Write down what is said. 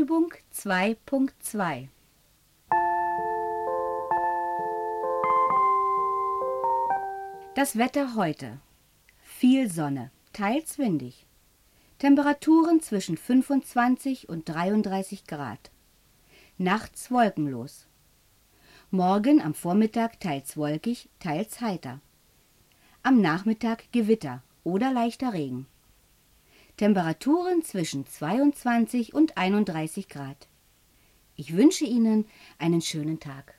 Übung 2.2. Das Wetter heute. Viel Sonne, teils windig. Temperaturen zwischen 25 und 33 Grad. Nachts wolkenlos. Morgen am Vormittag teils wolkig, teils heiter. Am Nachmittag Gewitter oder leichter Regen. Temperaturen zwischen 22 und 31 Grad. Ich wünsche Ihnen einen schönen Tag.